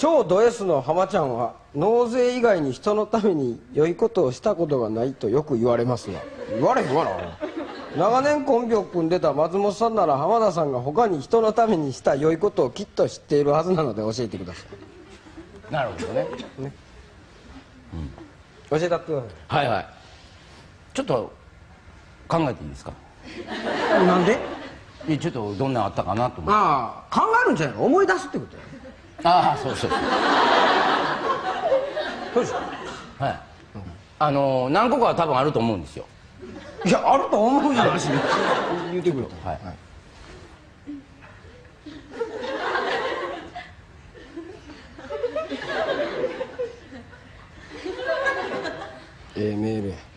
超ド S の浜ちゃんは納税以外に人のために良いことをしたことがないとよく言われますが、言われへんわな。長年コンビを組んでた松本さんなら浜田さんが他に人のためにした良いことをきっと知っているはずなので教えてください。なるほどね。 教えたってください。 はいはい。ちょっと考えていいですか。 なんで？ ちょっとどんなあったかなと思って。 ああ、考えるんじゃないの？思い出すってことや。 ああ、そうそう。 どうでしょう？ はい。何個かは多分あると思うんですよ。 いや、あると思うじゃないしね。言うてくれ。 はい。 メールや。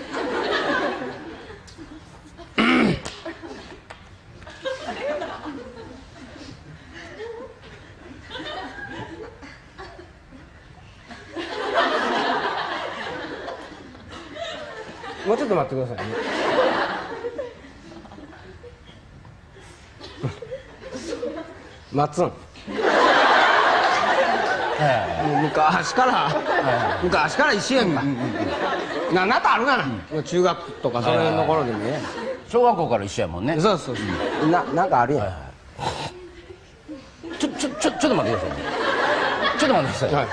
もうちょっと待ってくださいね。松ん。昔から一緒やんか。なんとあるかな。中学とかその辺の頃でもね。 小学校から一緒やもんね。 そうそうそう。なんかあるやん。 ちょっと待ってくださいね。ちょっと待ってください。はい。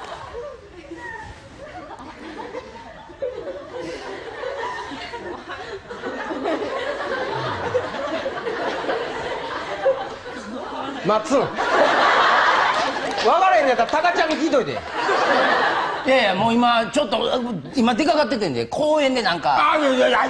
松ん。分からへんねやったらタカちゃんに聞いといて。 いやいや、もう今ちょっと今出かかっててんで、公園でなんか。 いや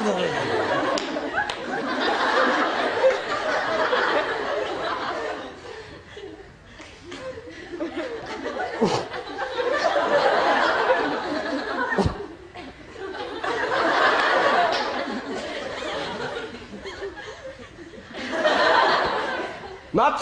松ん。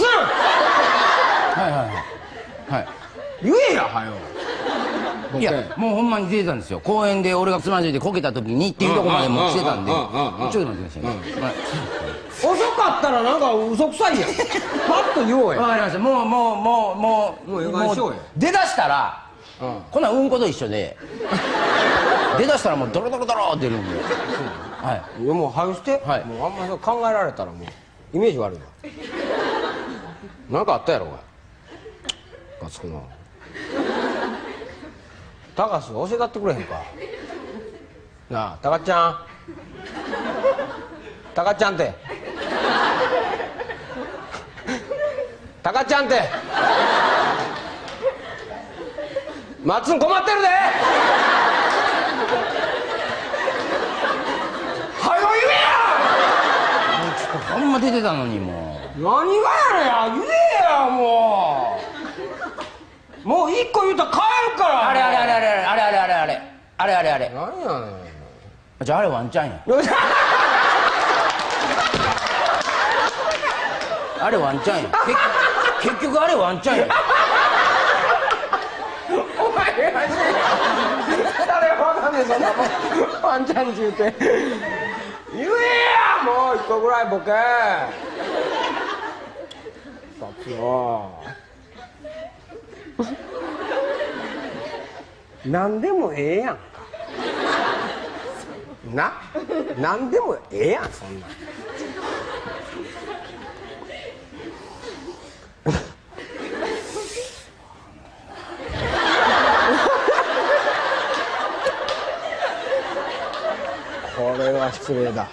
はい。 言えやはよ。 いや、もうほんまに出てたんですよ。公園で俺がつまずいてこけた時にっていうとこまでもう来てたんで。ちょっと待ってくださいね。 遅かったらなんか嘘くさいやん。パッと言おうや。 わかりました。もう出だしたらこんなんうんこと一緒で出だしたらもうドロドロドロって出るんで。 はい。いやもう早して。はい。もうあんまり考えられたらもうイメージ悪いわ。なんかあったやろが。ガツくな。高橋教えたってくれへんか。なあ、高ちゃん。高ちゃんって。高ちゃんって。松ん困ってるで。はよ言えや。 ちょっとほんま出てたのにもう。 何がやねん、言えやもう。もう一個言うたら帰るから。 あれ何やねん。じゃああれワンチャンや。あれワンチャンや。結局あれワンチャンや。 お前が誰もわかんねえ、そんなもん。ワンチャン言うて言えやもう一個ぐらいボケ。立つよ。何でもええやんか。何でもええやん、そんなん。これは失礼だ。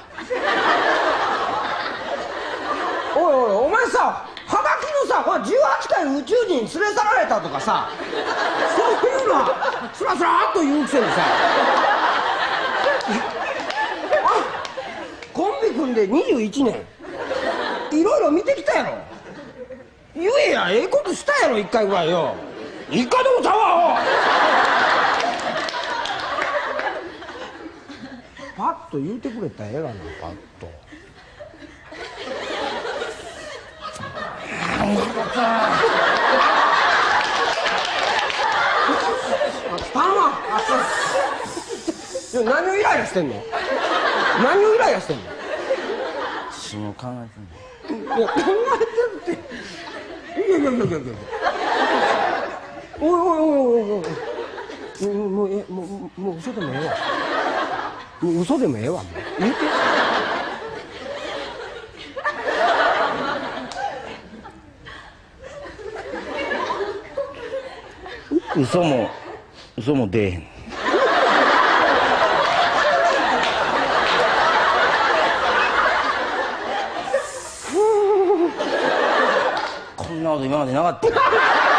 お前さ、はがきのさ、18回宇宙人に連れ去られたとかさ、そういうのはスラスラっと言うくせにさ、コンビ組んで21年いろいろ見てきたやろ。言えや、ええことしたやろ、1回ぐらいよ。1回でもちゃうわ。パッと言うてくれたらええがな、パッと。頼むわ。何をイライラしてんの？何をイライラしてんの？ 死ぬ考えてんの。 いや、考えてるって。いや。 おいおいおいおいおい、もう嘘でもええわ。もう嘘でもええわ。もう言うて。 嘘も出えへん。こんなこと今までなかった。